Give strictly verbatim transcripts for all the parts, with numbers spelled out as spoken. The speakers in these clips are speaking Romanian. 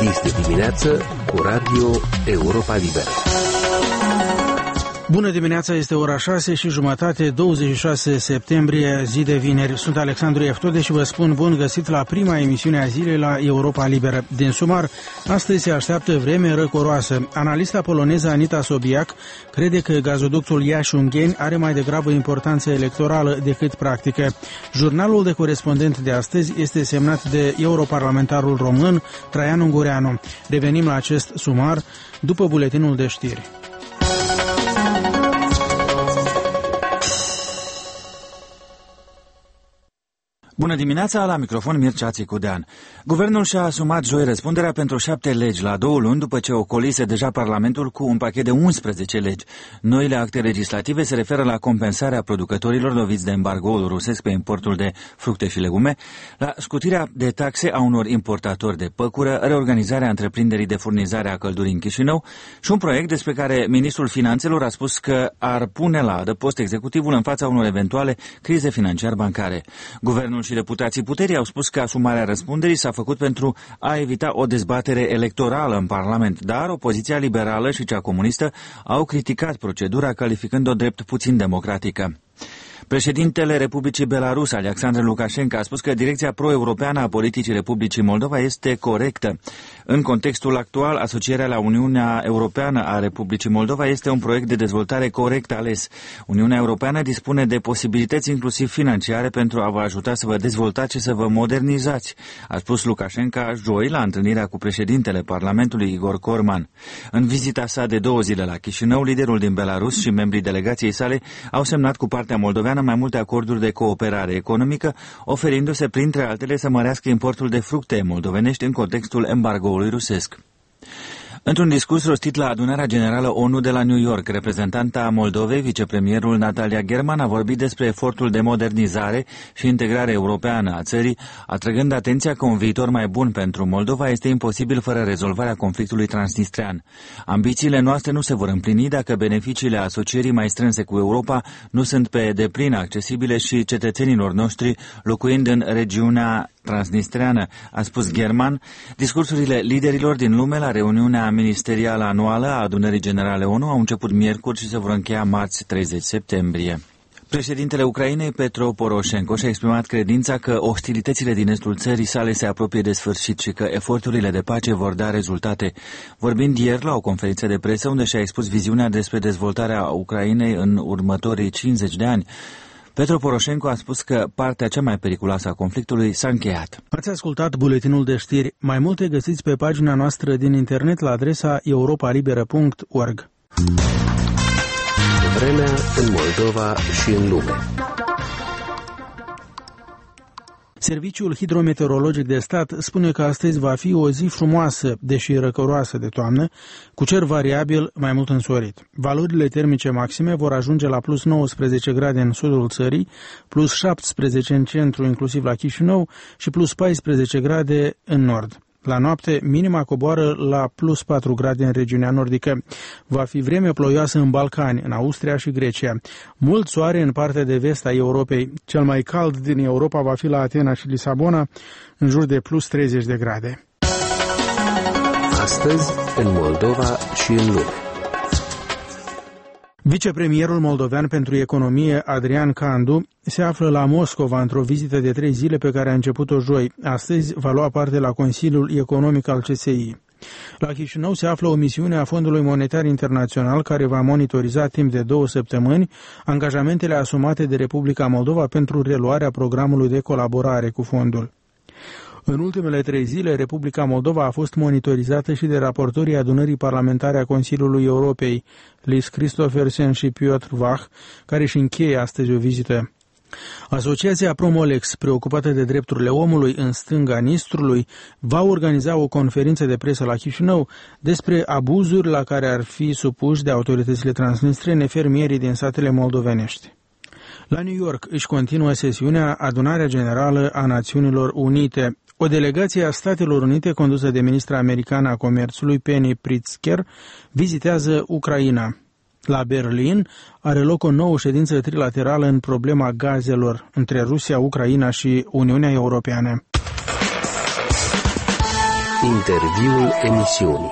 Este dimineață cu Radio Europa Liberă. Bună dimineața, este ora șase și jumătate, douăzeci și șase septembrie, zi de vineri. Sunt Alexandru Eftode și vă spun bun găsit la prima emisiune a zilei la Europa Liberă. Din sumar, astăzi se așteaptă vreme răcoroasă. Analista poloneză Anita Sobiac crede că gazoductul Iași-Ungheni are mai degrabă importanță electorală decât practică. Jurnalul de corespondent de astăzi este semnat de europarlamentarul român Traian Ungureanu. Revenim la acest sumar după buletinul de știri. Bună dimineața, la microfon Mircea Țicudean. Guvernul și-a asumat joi răspunderea pentru șapte legi la două luni după ce ocolise deja Parlamentul cu un pachet de unsprezece legi. Noile acte legislative se referă la compensarea producătorilor loviți de embargoul rusesc pe importul de fructe și legume, la scutirea de taxe a unor importatori de păcură, reorganizarea întreprinderii de furnizare a căldurii în Chișinău și un proiect despre care ministrul finanțelor a spus că ar pune la adăpost executivul în fața unor eventuale crize financiar-bancare. Guvernul și deputații puterii au spus că asumarea răspunderii s-a făcut pentru a evita o dezbatere electorală în Parlament, dar opoziția liberală și cea comunistă au criticat procedura, calificând-o drept puțin democratică. Președintele Republicii Belarus, Alexandru Lukashenko, a spus că direcția pro-europeană a politicii Republicii Moldova este corectă. În contextul actual, asocierea la Uniunea Europeană a Republicii Moldova este un proiect de dezvoltare corect ales. Uniunea Europeană dispune de posibilități inclusiv financiare pentru a vă ajuta să vă dezvoltați și să vă modernizați, a spus Lukashenko joi la întâlnirea cu președintele Parlamentului Igor Corman. În vizita sa de două zile la Chișinău, liderul din Belarus și membrii delegației sale au semnat cu partea moldoveană mai multe acorduri de cooperare economică, oferindu-se printre altele să mărească importul de fructe moldovenești în contextul embargoului rusesc. Într-un discurs rostit la Adunarea Generală ONU de la New York, reprezentanta Moldovei, vicepremierul Natalia German, a vorbit despre efortul de modernizare și integrare europeană a țării, atrăgând atenția că un viitor mai bun pentru Moldova este imposibil fără rezolvarea conflictului transnistrean. Ambițiile noastre nu se vor împlini dacă beneficiile asocierii mai strânse cu Europa nu sunt pe deplin accesibile și cetățenilor noștri locuind în regiunea transnistreană, a spus German. Discursurile liderilor din lume la reuniunea ministerială anuală a Adunării Generale ONU au început miercuri și se vor încheia marți treizeci septembrie. Președintele Ucrainei, Petro Poroșenko, și-a exprimat credința că ostilitățile din estul țării sale se apropie de sfârșit și că eforturile de pace vor da rezultate. Vorbind ieri la o conferință de presă unde și-a expus viziunea despre dezvoltarea Ucrainei în următorii cincizeci de ani, Petro Poroșenko a spus că partea cea mai periculoasă a conflictului s-a încheiat. Ați ascultat buletinul de știri. Mai multe găsiți pe pagina noastră din internet la adresa europa liberă punct org. Vremea în Moldova și în lume. Serviciul hidrometeorologic de stat spune că astăzi va fi o zi frumoasă, deși răcoroasă de toamnă, cu cer variabil mai mult însorit. Valorile termice maxime vor ajunge la plus nouăsprezece grade în sudul țării, plus șaptesprezece în centru, inclusiv la Chișinău, și plus paisprezece grade în nord. La noapte, minima coboară la plus patru grade în regiunea nordică. Va fi vreme ploioasă în Balcani, în Austria și Grecia. Mult soare în partea de vest a Europei. Cel mai cald din Europa va fi la Atena și Lisabona, în jur de plus treizeci de grade. Astăzi, în Moldova și în lume. Vicepremierul moldovean pentru economie, Adrian Candu, se află la Moscova într-o vizită de trei zile pe care a început-o joi. Astăzi va lua parte la Consiliul Economic al C S I. La Chișinău se află o misiune a Fondului Monetar Internațional care va monitoriza timp de două săptămâni angajamentele asumate de Republica Moldova pentru reluarea programului de colaborare cu fondul. În ultimele trei zile, Republica Moldova a fost monitorizată și de raportorii adunării parlamentare a Consiliului Europei, Lis Christophersen și Piotr Vach, care își încheie astăzi o vizită. Asociația Promolex, preocupată de drepturile omului în stânga Nistrului, va organiza o conferință de presă la Chișinău despre abuzuri la care ar fi supuși de autoritățile transnistrene fermierii din satele moldovenești. La New York își continuă sesiunea Adunarea Generală a Națiunilor Unite. O delegație a Statelor Unite, condusă de ministra americană a Comerțului, Penny Pritzker, vizitează Ucraina. La Berlin are loc o nouă ședință trilaterală în problema gazelor între Rusia, Ucraina și Uniunea Europeană. Interviul emisiunii.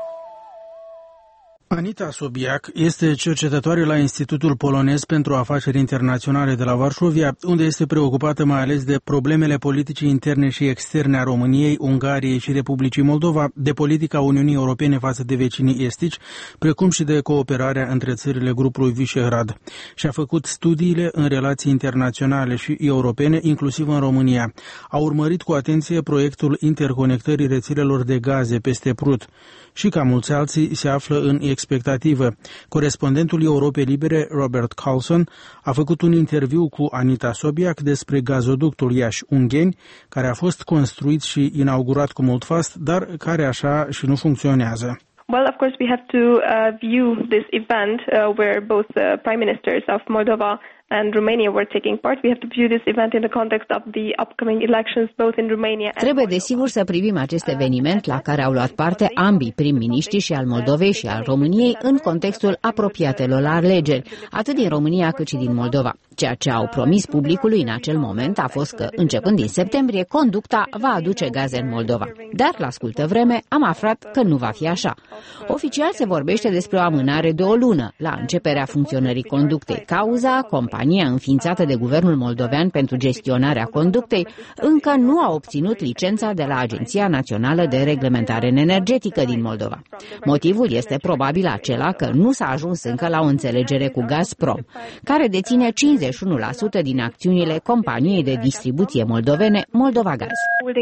Anita Sobiac este cercetătoare la Institutul Polonez pentru Afaceri Internaționale de la Varșovia, unde este preocupată mai ales de problemele politicii interne și externe a României, Ungariei și Republicii Moldova, de politica Uniunii Europene față de vecinii estici, precum și de cooperarea între țările grupului Visegrad. Și-a făcut studiile în relații internaționale și europene, inclusiv în România. A urmărit cu atenție proiectul interconectării rețelelor de gaze peste Prut și, ca mulți alții, se află în expectativă. Corespondentul Europei Libere, Robert Carlson, a făcut un interviu cu Anita Sobiac despre gazoductul Iași-Ungheni, care a fost construit și inaugurat cu mult fast, dar care așa și nu funcționează. Well, of course, we have to uh, view this event uh, where both the prime ministers of Moldova and Romania were taking part. We have to view this event in the context of the upcoming elections both in Romania and Trebuie desigur să privim acest eveniment la care au luat parte ambii prim-miniștri, și al Moldovei și al României, în contextul apropiatelor alegeri, atât din România cât și din Moldova. Ceea ce au promis publicului în acel moment a fost că, începând din septembrie, conducta va aduce gaze în Moldova. Dar, la scurtă vreme, am aflat că nu va fi așa. Oficial se vorbește despre o amânare de o lună la începerea funcționării conductei. Cauza, compania înființată de guvernul moldovean pentru gestionarea conductei, încă nu a obținut licența de la Agenția Națională de Reglementare Energetică din Moldova. Motivul este probabil acela că nu s-a ajuns încă la o înțelegere cu Gazprom, care deține cincizeci și unu la sută din acțiunile companiei de distribuție moldovene Moldova Gaz.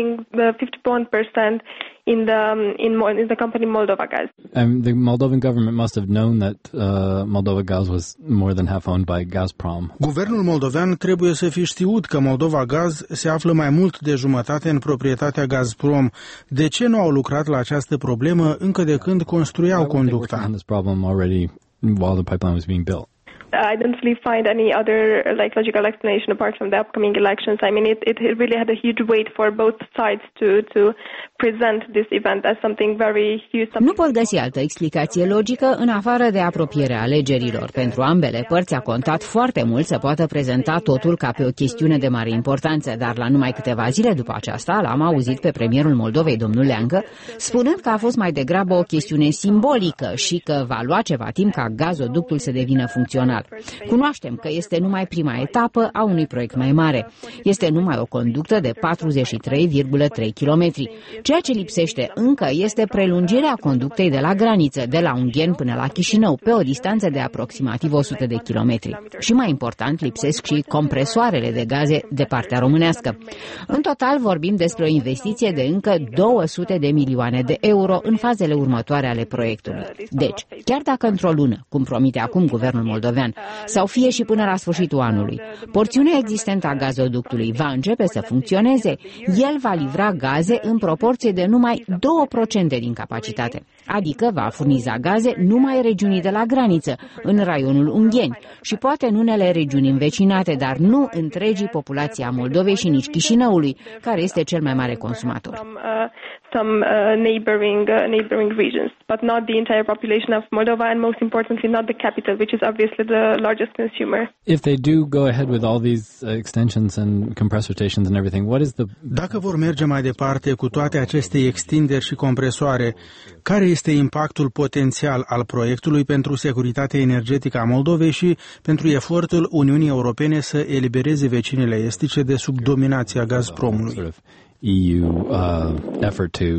in the in, in the company Moldova Gaz. Um, the Moldovan government must have known that uh, Moldova Gaz was more than half owned by Gazprom. Guvernul moldovean trebuie să fi știut că Moldova Gaz se află mai mult de jumătate în proprietatea Gazprom. De ce nu au lucrat la această problemă încă de când construiau conducta? On this problem already while the pipeline was being built. I don't really find any other like logical explanation apart from the upcoming elections. I mean, it, it really had a huge weight for both sides to to present this event as something very huge. Nu pot găsi altă explicație logică în afară de apropierea alegerilor. Pentru ambele părți a contat foarte mult să poată prezenta totul ca pe o chestiune de mare importanță, dar la numai câteva zile după aceasta l-am auzit pe premierul Moldovei, domnul Leancă, spunând că a fost mai degrabă o chestiune simbolică și că va lua ceva timp ca gazoductul să devină funcțional. Cunoaștem că este numai prima etapă a unui proiect mai mare. Este numai o conductă de patruzeci și trei virgulă trei kilometri. Ceea ce lipsește încă este prelungirea conductei de la graniță, de la Ungheni până la Chișinău, pe o distanță de aproximativ o sută de kilometri. Și mai important, lipsesc și compresoarele de gaze de partea românească. În total vorbim despre o investiție de încă două sute de milioane de euro în fazele următoare ale proiectului. Deci, chiar dacă într-o lună, cum promite acum guvernul moldovean, sau fie și până la sfârșitul anului, porțiunea existentă a gazoductului va începe să funcționeze, el va livra gaze în proporție de numai două la sută din capacitate, adică va furniza gaze numai regiunii de la graniță, în raionul Ungheni, și poate în unele regiuni învecinate, dar nu întregii populații a Moldovei și nici Chișinăului, care este cel mai mare consumator. Some uh, neighboring uh, neighboring regions, but not the entire population of Moldova, and most importantly, not the capital, which is obviously the largest consumer. If they do go ahead with all these uh, extensions and compressor stations and everything, what is the... Dacă vor merge mai departe cu toate aceste extinderi și compresoare, care este impactul potențial al proiectului pentru securitatea energetică a Moldovei și pentru efortul Uniunii Europene să elibereze vecinile estice de sub dominația Gazpromului? E U uh, effort to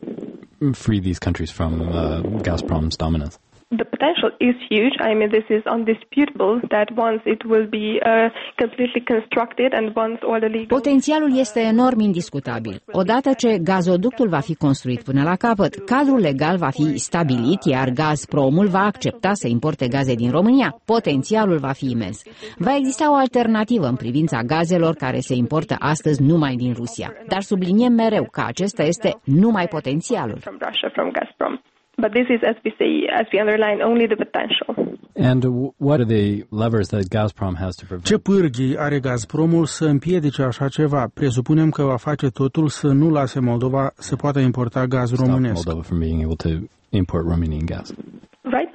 free these countries from uh, Gazprom's dominance. The potential is huge. I mean, this is undisputable that once it will be uh, completely constructed and once all the legal... Potențialul este enorm indiscutabil. Odată ce gazoductul va fi construit până la capăt, cadrul legal va fi stabilit, iar Gazpromul va accepta să importe gaze din România, potențialul va fi imens. Va exista o alternativă în privința gazelor care se importă astăzi numai din Rusia. Dar subliniem mereu că acesta este numai potențialul. From Russia, from Gazprom. But this is, as we say, as we underline, only the potential. And what are the levers that Gazprom has to prevent? Ce pârghii are Gazpromul să împiedice așa ceva? Presupunem că va face totul să nu lase Moldova să poată importa gaz românesc. Moldova from being able to import Romanian gas. Right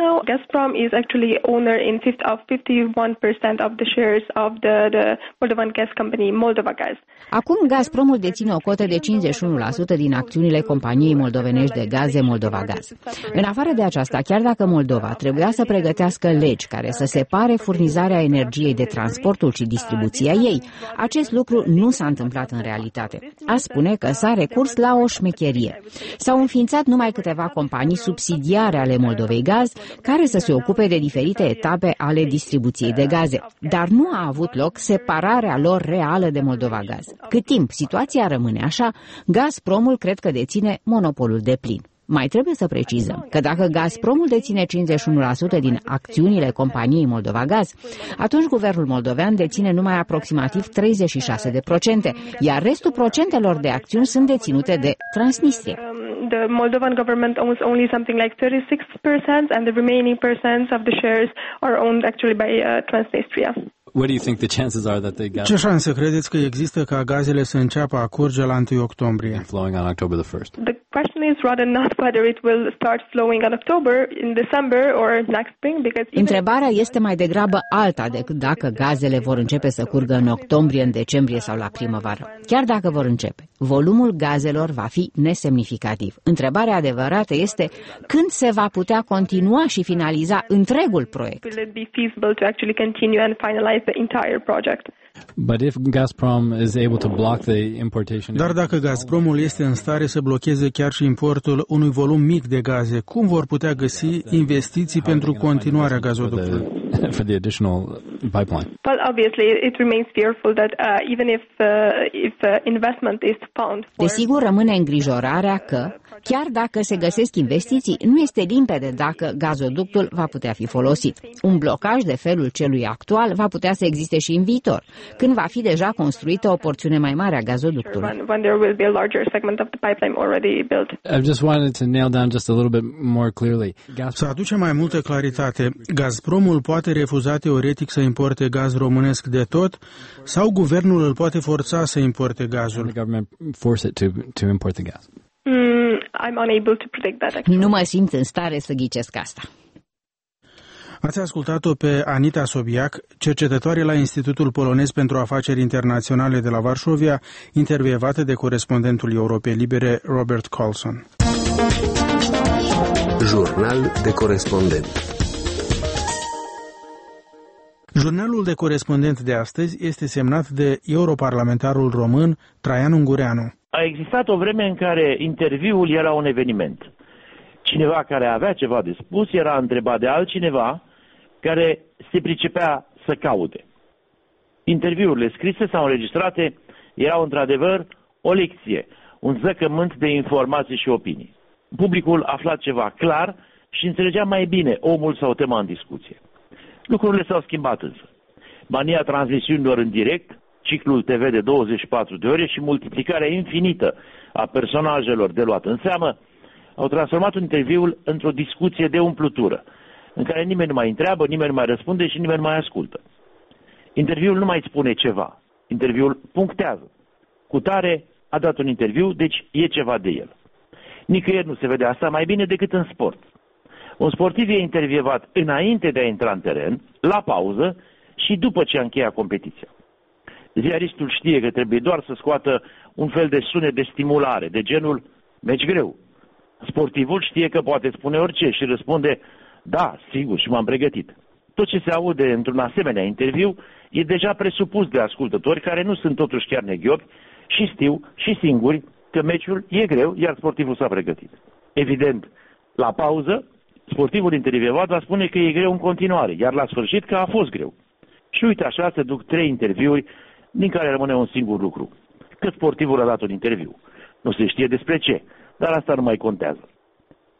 now, Gazprom is actually owner in of fifty-one percent of the shares of the, the Moldovan gas company Moldova Gas. Acum Gazpromul deține o cotă de cincizeci și unu la sută din acțiunile companiei moldovenești de gaze Moldova Gas. În afară de aceasta, chiar dacă Moldova trebuia să pregătească legi care să separe furnizarea energiei de transportul și distribuția ei, acest lucru nu s-a întâmplat în realitate. A spune că s-a recurs la o șmecherie. S-au înființat numai câteva companii subsidiare ale Moldovei Gaz care să se ocupe de diferite etape ale distribuției de gaze, dar nu a avut loc separarea lor reală de Moldova Gaz. Cât timp situația rămâne așa, Gazpromul cred că deține monopolul deplin. Mai trebuie să precizăm că dacă Gazpromul deține cincizeci și unu la sută din acțiunile companiei Moldova Gaz, atunci guvernul moldovean deține numai aproximativ treizeci și șase la sută, iar restul procentelor de acțiuni sunt deținute de Transnistria. The Moldovan government owns only something like thirty-six percent and the remaining percent of the shares are owned actually by uh, Transnistria. What do you think the chances are that they got Ce șanse credeți că există ca gazele să înceapă a curge la întâi octombrie? flowing on October the first? The question is rather not whether it will start flowing on October, in December or next spring, because Întrebarea este mai degrabă alta decât dacă gazele vor începe să curgă în octombrie, în decembrie sau la primăvară. Chiar dacă vor începe, volumul gazelor va fi nesemnificativ. Întrebarea adevărată este când se va putea continua și finaliza întregul proiect. will it be feasible to actually continue and finalize the entire project? But if Gazprom is able to block the importation... Dar dacă Gazpromul este în stare să blocheze chiar și importul unui volum mic de gaze, cum vor putea găsi investiții pentru continuarea gazoductului? For the additional pipeline. Well, obviously, it remains fearful that uh, even if uh, if uh, investment is found for... Desigur, rămâne îngrijorarea că, chiar dacă se găsesc investiții, nu este limpede dacă gazoductul va putea fi folosit. Un blocaj de felul celui actual va putea să existe și în viitor, când va fi deja construită o porțiune mai mare a gazoductului. When, when there will be a larger segment of the pipeline already built. I just wanted to nail down just a little bit more clearly. Să aducem mai multă claritate. Gazpromul poate refuza teoretic să importe gaz românesc de tot sau guvernul îl poate forța să importe gazul? The government force it to to import the gas. Mm, I'm unable to predict that. Actually. Nu mă simt în stare să ghicesc asta. Ați ascultat-o pe Anita Sobiac, cercetătoare la Institutul Polonez pentru Afaceri Internaționale de la Varșovia, intervievată de corespondentul Europei Libere, Robert Colson. Jurnal de corespondent. Jurnalul de corespondent de astăzi este semnat de europarlamentarul român Traian Ungureanu. A existat o vreme în care interviul era un eveniment. Cineva care avea ceva de spus era întrebat de altcineva care se pricepea să caute. Interviurile scrise sau înregistrate erau într-adevăr o lecție, un zăcământ de informații și opinii. Publicul afla ceva clar și înțelegea mai bine omul sau tema în discuție. Lucrurile s-au schimbat însă. Mania transmisiunilor în direct, ciclul T V de douăzeci și patru de ore și multiplicarea infinită a personajelor de luat în seamă au transformat interviul într-o discuție de umplutură, în care nimeni nu mai întreabă, nimeni nu mai răspunde și nimeni nu mai ascultă. Interviul nu mai spune ceva. Interviul punctează. Cutare a dat un interviu, deci e ceva de el. Nicăieri nu se vede asta mai bine decât în sport. Un sportiv e intervievat înainte de a intra în teren, la pauză și după ce a încheiat competiția. Ziaristul știe că trebuie doar să scoată un fel de sunet de stimulare, de genul meci greu. Sportivul știe că poate spune orice și răspunde da, sigur, și m-am pregătit. Tot ce se aude într-un asemenea interviu e deja presupus de ascultători care nu sunt totuși chiar neghiobi și știu și singuri că meciul e greu, iar sportivul s-a pregătit. Evident, la pauză, sportivul intervievat va spune că e greu în continuare, iar la sfârșit că a fost greu. Și uite așa se duc trei interviuri, din care rămâne un singur lucru. Că sportivul a dat un interviu. Nu se știe despre ce, dar asta nu mai contează.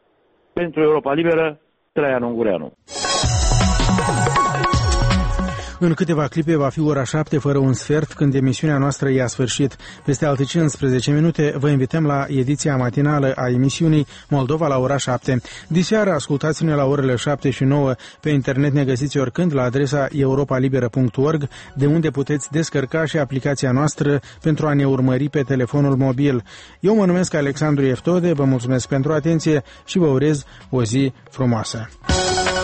Pentru Europa Liberă, Traian Ungureanu. În câteva clipe va fi ora șapte fără un sfert, când emisiunea noastră i-a sfârșit. Peste alte cincisprezece minute vă invităm la ediția matinală a emisiunii Moldova la ora șapte. Diseară ascultați-ne la orele șapte și nouă. Pe internet ne găsiți oricând la adresa europa liberă punct org, de unde puteți descărca și aplicația noastră pentru a ne urmări pe telefonul mobil. Eu mă numesc Alexandru Eftode, vă mulțumesc pentru atenție și vă urez o zi frumoasă.